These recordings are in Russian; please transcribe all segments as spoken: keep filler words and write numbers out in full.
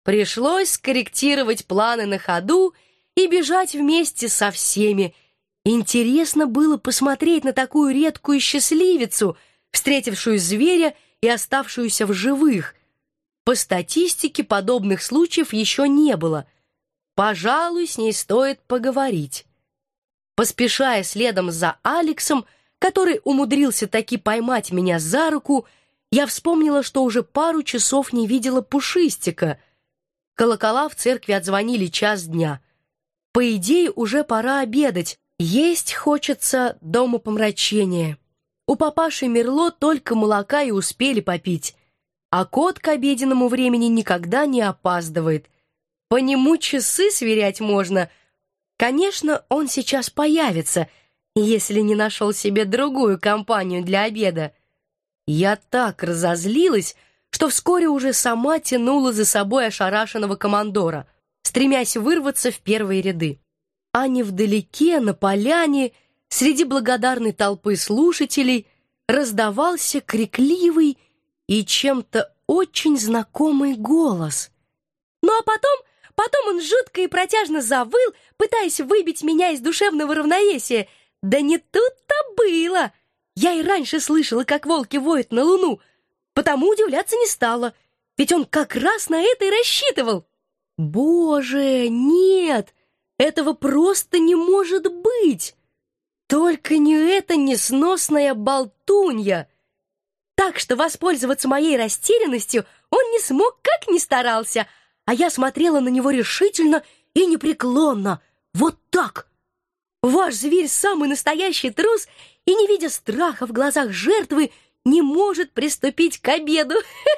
Пришлось скорректировать планы на ходу и бежать вместе со всеми. Интересно было посмотреть на такую редкую счастливицу, встретившую зверя и оставшуюся в живых. По статистике подобных случаев еще не было. Пожалуй, с ней стоит поговорить. Поспешая следом за Алексом, который умудрился таки поймать меня за руку, я вспомнила, что уже пару часов не видела Пушистика. Колокола в церкви отзвонили час дня. По идее, уже пора обедать. Есть хочется до умопомрачения. У папаши Мерло только молока и успели попить, а кот к обеденному времени никогда не опаздывает. По нему часы сверять можно. Конечно, он сейчас появится, если не нашел себе другую компанию для обеда. Я так разозлилась, что вскоре уже сама тянула за собой ошарашенного командора, стремясь вырваться в первые ряды. А невдалеке, на поляне, среди благодарной толпы слушателей, раздавался крикливый и чем-то очень знакомый голос. Ну а потом, потом он жутко и протяжно завыл, пытаясь выбить меня из душевного равновесия. Да не тут-то было! Я и раньше слышала, как волки воют на луну, потому удивляться не стала, ведь он как раз на это и рассчитывал. Боже, нет! Этого просто не может быть! Только не эта несносная болтунья! Так что воспользоваться моей растерянностью он не смог, как ни старался, а я смотрела на него решительно и непреклонно. Вот так! Ваш зверь самый настоящий трус и, не видя страха в глазах жертвы, не может приступить к обеду.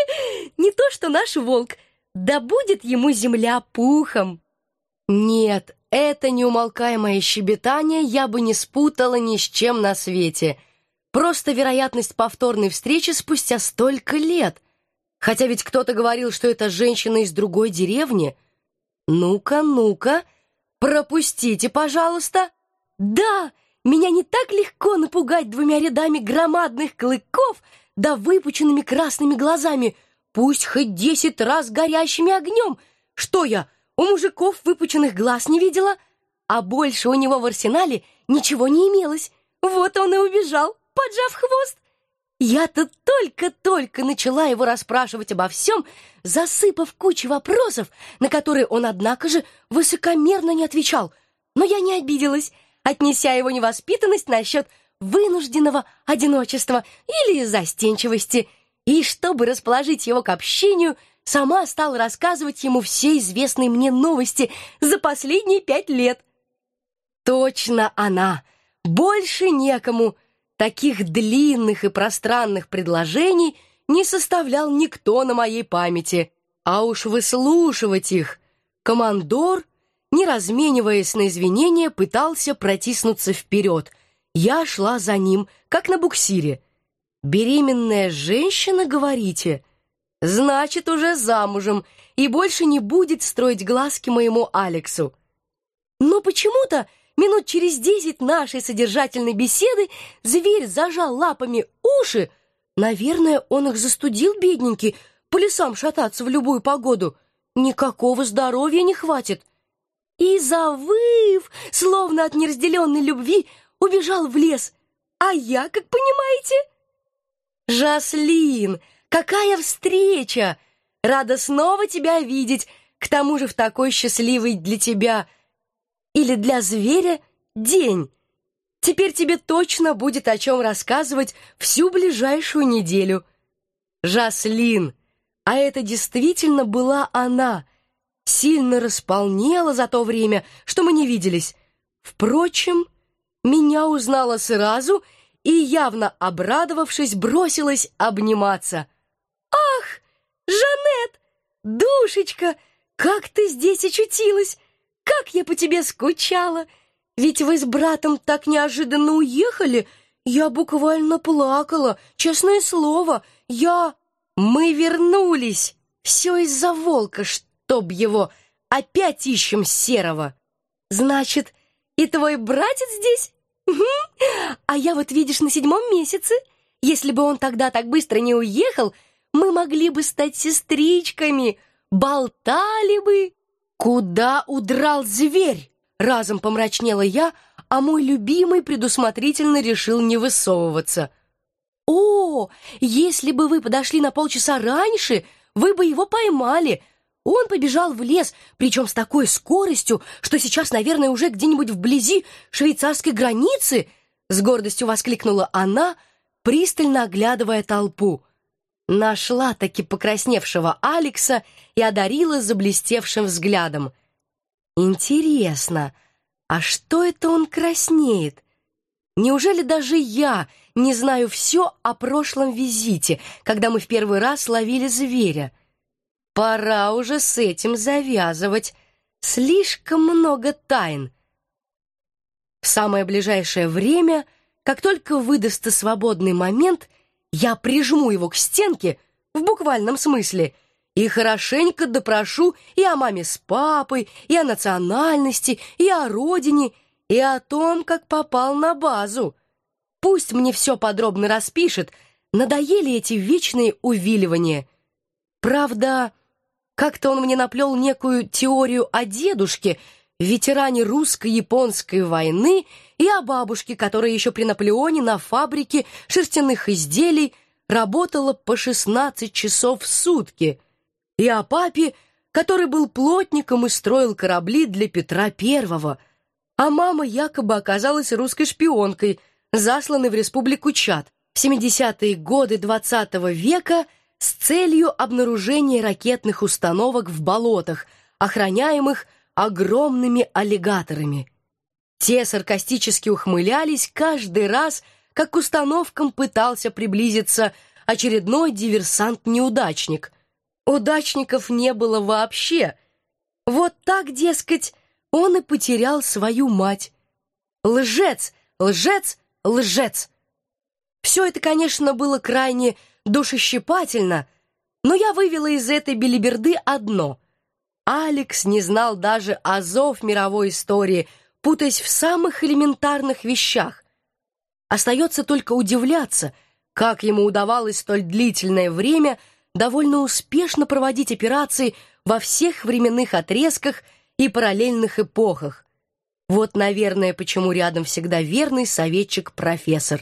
Не то что наш волк, да будет ему земля пухом. Нет, это неумолкаемое щебетание я бы не спутала ни с чем на свете. Просто вероятность повторной встречи спустя столько лет. Хотя ведь кто-то говорил, что это женщина из другой деревни. Ну-ка, ну-ка, пропустите, пожалуйста. Да, меня не так легко напугать двумя рядами громадных клыков да выпученными красными глазами, пусть хоть десять раз горящими огнем. Что я, у мужиков выпученных глаз не видела? А больше у него в арсенале ничего не имелось. Вот он и убежал, поджав хвост. Я-то только-только начала его расспрашивать обо всем, засыпав кучу вопросов, на которые он, однако же, высокомерно не отвечал. Но я не обиделась, отнеся его невоспитанность насчет вынужденного одиночества или застенчивости, и, чтобы расположить его к общению, сама стала рассказывать ему все известные мне новости за последние пять лет. Точно она, больше некому. Таких длинных и пространных предложений не составлял никто на моей памяти, а уж выслушивать их командор, не размениваясь на извинения, пытался протиснуться вперед. Я шла за ним, как на буксире. «Беременная женщина, говорите? Значит, уже замужем и больше не будет строить глазки моему Алексу». Но почему-то минут через десять нашей содержательной беседы зверь зажал лапами уши. Наверное, он их застудил, бедненький, по лесам шататься в любую погоду. Никакого здоровья не хватит. И, завыв, словно от неразделенной любви, убежал в лес. А я, как понимаете... «Жаслин, какая встреча! Рада снова тебя видеть, к тому же в такой счастливый для тебя или для зверя день. Теперь тебе точно будет о чем рассказывать всю ближайшую неделю». Жаслин, а это действительно была она, сильно располнела за то время, что мы не виделись. Впрочем, меня узнала сразу и, явно обрадовавшись, бросилась обниматься. «Ах, Жанет, душечка, как ты здесь очутилась! Как я по тебе скучала! Ведь вы с братом так неожиданно уехали, я буквально плакала, честное слово, я... Мы вернулись, все из-за волка, чтоб его, опять ищем серого. Значит, и твой братец здесь? А я вот, видишь, на седьмом месяце. Если бы он тогда так быстро не уехал, мы могли бы стать сестричками. болтали бы. Куда удрал зверь? Разом помрачнела я, а мой любимый предусмотрительно решил не высовываться. О, если бы вы подошли на полчаса раньше, вы бы его поймали. Он побежал в лес, причем с такой скоростью, что сейчас, наверное, уже где-нибудь вблизи швейцарской границы, с гордостью воскликнула она, пристально оглядывая толпу. Нашла-таки покрасневшего Алекса и одарила заблестевшим взглядом. Интересно, а что это он краснеет? Неужели даже я не знаю все о прошлом визите, когда мы в первый раз ловили зверя? Пора уже с этим завязывать. Слишком много тайн. В самое ближайшее время, как только выдастся свободный момент, я прижму его к стенке, в буквальном смысле, и хорошенько допрошу и о маме с папой, и о национальности, и о родине, и о том, как попал на базу. Пусть мне все подробно распишет, надоели эти вечные увиливания. Правда, как-то он мне наплел некую теорию о дедушке, ветеране русско-японской войны, и о бабушке, которая еще при Наполеоне на фабрике шерстяных изделий работала по шестнадцать часов в сутки, и о папе, который был плотником и строил корабли для Петра Первого, а мама якобы оказалась русской шпионкой, засланной в республику Чад в семидесятые годы двадцатого века с целью обнаружения ракетных установок в болотах, охраняемых огромными аллигаторами. Те саркастически ухмылялись каждый раз, как к установкам пытался приблизиться очередной диверсант-неудачник. Удачников не было вообще. Вот так, дескать, он и потерял свою мать. Лжец, лжец, лжец. Все это, конечно, было крайне душещипательно, но я вывела из этой белиберды одно. Алекс не знал даже азов мировой истории, путаясь в самых элементарных вещах. Остается только удивляться, как ему удавалось столь длительное время довольно успешно проводить операции во всех временных отрезках и параллельных эпохах. Вот, наверное, почему рядом всегда верный советчик-профессор.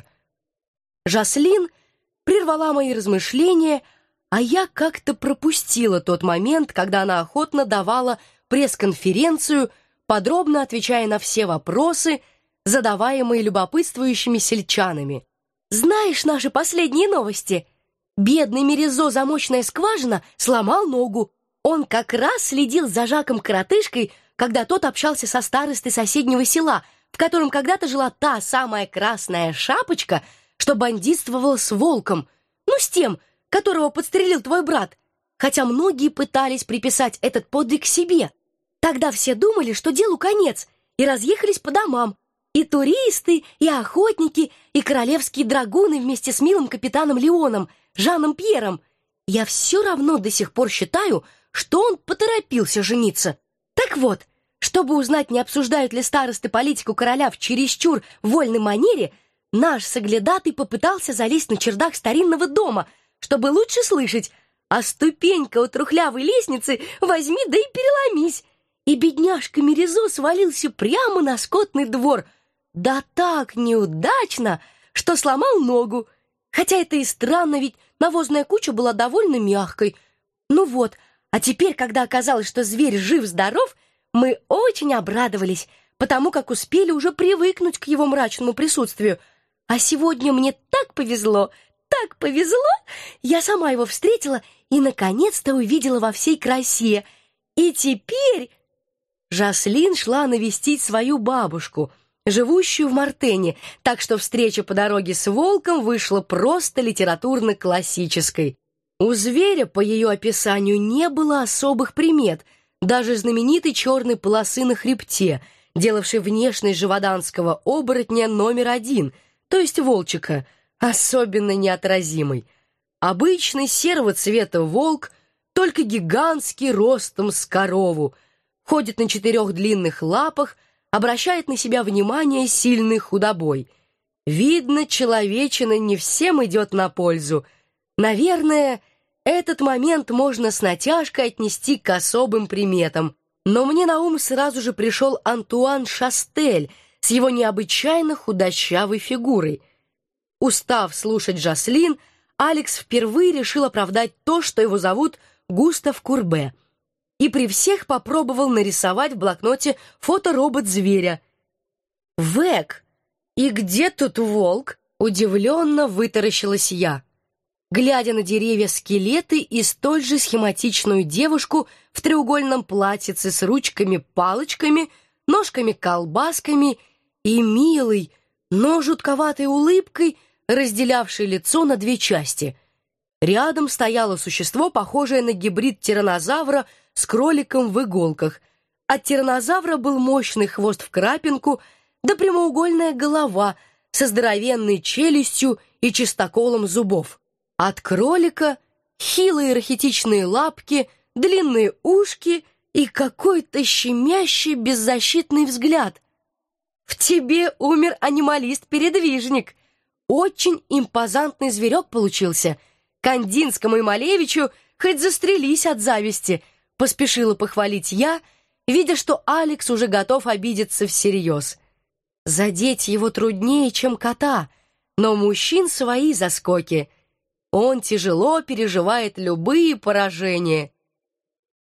Жаслин прервала мои размышления, а я как-то пропустила тот момент, когда она охотно давала пресс-конференцию, подробно отвечая на все вопросы, задаваемые любопытствующими сельчанами. «Знаешь наши последние новости? Бедный Меризо замочная скважина сломал ногу. Он как раз следил за Жаком-коротышкой, когда тот общался со старостой соседнего села, в котором когда-то жила та самая красная шапочка, что бандитствовала с волком, ну, с тем, которого подстрелил твой брат, хотя многие пытались приписать этот подвиг себе. Тогда все думали, что делу конец, и разъехались по домам. И туристы, и охотники, и королевские драгуны вместе с милым капитаном Леоном, Жаном Пьером. Я все равно до сих пор считаю, что он поторопился жениться. Так вот, чтобы узнать, не обсуждают ли старосты политику короля в чересчур вольной манере, наш соглядатый попытался залезть на чердак старинного дома, чтобы лучше слышать, а ступенька у трухлявой лестницы возьми да и переломись. И бедняжка Меризо свалился прямо на скотный двор. Да так неудачно, что сломал ногу. Хотя это и странно, ведь навозная куча была довольно мягкой. Ну вот, а теперь, когда оказалось, что зверь жив-здоров, мы очень обрадовались, потому как успели уже привыкнуть к его мрачному присутствию. А сегодня мне так повезло, так повезло! Я сама его встретила и, наконец-то, увидела во всей красе. И теперь... Жаслин шла навестить свою бабушку, живущую в Мартене, так что встреча по дороге с волком вышла просто литературно-классической. У зверя, по ее описанию, не было особых примет, даже знаменитой черной полосы на хребте, делавшей внешность живоданского оборотня номер один, то есть волчика, особенно неотразимый. Обычный серого цвета волк, только гигантский ростом с корову, ходит на четырех длинных лапах, обращает на себя внимание сильной худобой. Видно, человечина не всем идет на пользу. Наверное, Этот момент можно с натяжкой отнести к особым приметам, но мне на ум сразу же пришел Антуан Шастель с его необычайно худощавой фигурой. Устав слушать Жаслин, Алекс впервые решил оправдать то, что его зовут Густав Курбе, и при всех попробовал нарисовать в блокноте фоторобот-зверя. «Вэк, и где тут волк?» — удивленно вытаращилась я, глядя на деревья-скелеты и столь же схематичную девушку в треугольном платьице с ручками-палочками, ножками-колбасками и милой, но жутковатой улыбкой, разделявшей лицо на две части. Рядом стояло существо, похожее на гибрид тираннозавра с кроликом в иголках. От тираннозавра был мощный хвост в крапинку, да прямоугольная голова со здоровенной челюстью и чистоколом зубов. От кролика хилые рахитичные лапки, длинные ушки и какой-то щемящий беззащитный взгляд. «В тебе умер анималист-передвижник. Очень импозантный зверек получился. Кандинскому и Малевичу хоть застрелись от зависти», — поспешила похвалить я, видя, что Алекс уже готов обидеться всерьез. Задеть его труднее, чем кота, но мужчин свои заскоки. Он тяжело переживает любые поражения.